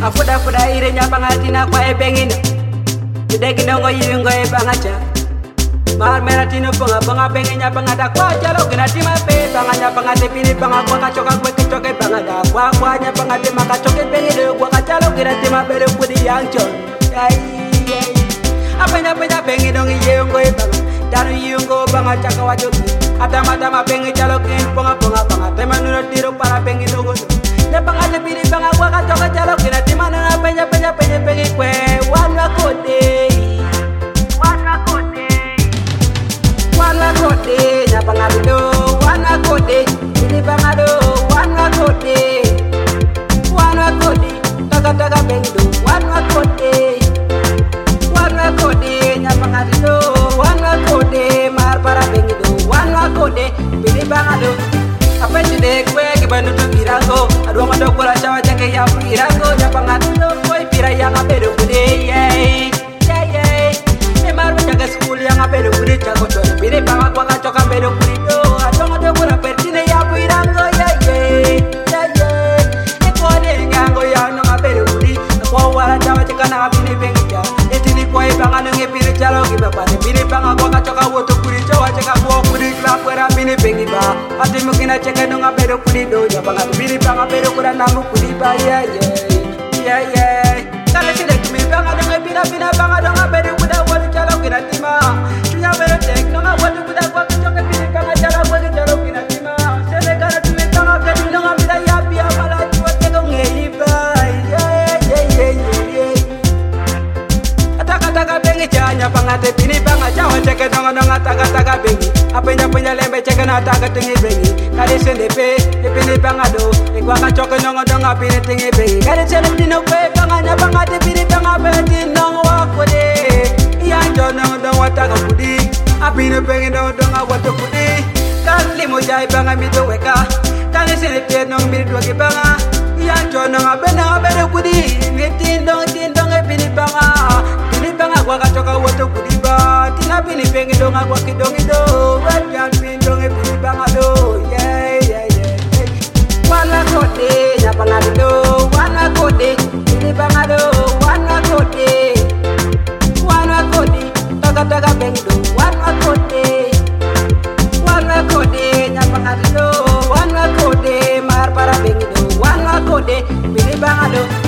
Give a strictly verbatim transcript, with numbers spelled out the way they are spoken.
afuda fuda ire nyapanga tina kwa ebengino Degino go yingo e bangacha Mar meratino ponga ponga bengi nyapanga da kwa jalo kina tima pe banga nyapanga te pini banga kwa kachoka kwe kichoke banga da kwa kwa nyapanga te maka choke bengi de kwa kachalo kina tima bere kudi yangchon Apenya penya bengi dongi yingo e banga Danu yingo banga chaka wajoki Atama tama bengi jalo kin ponga ponga banga Tema nuno tiro para bengi dongo Nyapanga te pini banga kwa kachoka jalo kina tima nuna penya penya penya bengi kwe Wanwa kode Wanwa kode Wanwa kode Nyapanga bido Wanwa kode Ini banga do Wanwa kode Wanwa kode Taga taga bengi do Wanwa kode Wanwa kode Nyapanga bido Wanwa kode Mar para bengi do Wanwa kode Ini banga do Apa jide kwe kibanu tu pirango Aduh ngado kura cawa jake ya pirango Nyapanga bido koi pira yang abedo kude Yeay Yeay Emar menjaga school yang abedo kude Cago tuan pire banga kwa kacoka abedo kude do Aduh ngado kura pertine ya pirango Yeay Yeay Eko ade ngango yang nong abedo kude Kwa wala cawa cika na abine bengija Etini kwa ibanga nunge pire calo Kiba pade pire banga kwa kacoka woto kude Cawa cika kwa kude klap kwa abine bengiba Ati mukina cika nong abedo kude do Nyapanga pire banga abedo kuda namu kude ba Yeah yeah Yeah yeah Kala sile kimi banga donga pina pina banga donga beri kuda wali calo kina tima Tunya beri tek donga wali kuda kwa kichoke pini banga calo wali calo kina tima Sele kala tumi banga kani donga pina ya pia mala chua teko ngeiba Yeah yeah yeah yeah yeah Ataka taka bengi chanya banga te pini banga chawa teke donga donga taka taka bengi Apenya penya lembe cheke na taka tingi bengi Kali sende pe te pini banga do Ekwa kachoke donga donga pini tingi bengi Kali sende pino kwe banga nyabanga te pini banga beti nong wakode Iyanjo nong dong wataka kudi Apino bengi nong dong awato kudi Kali mo jai banga mito weka Kali sende pe nong miri dwagi banga Iyanjo nong abena abena kudi Ngiti dong tin dong e pini banga Pini banga kwa kachoka wato kudi ba Tina pini bengi dong akwa kidongi do Wajan pini dong e pini banga do Yeah yeah yeah Wanwa kode nyapanga do Wanwa kode Pini banga do Wanwa kode Wanwa kode Taga taga bengi do Wanwa kode Wanwa kode nyapanga do Wanwa kode Mar para bengi do Wanwa kode Pini banga do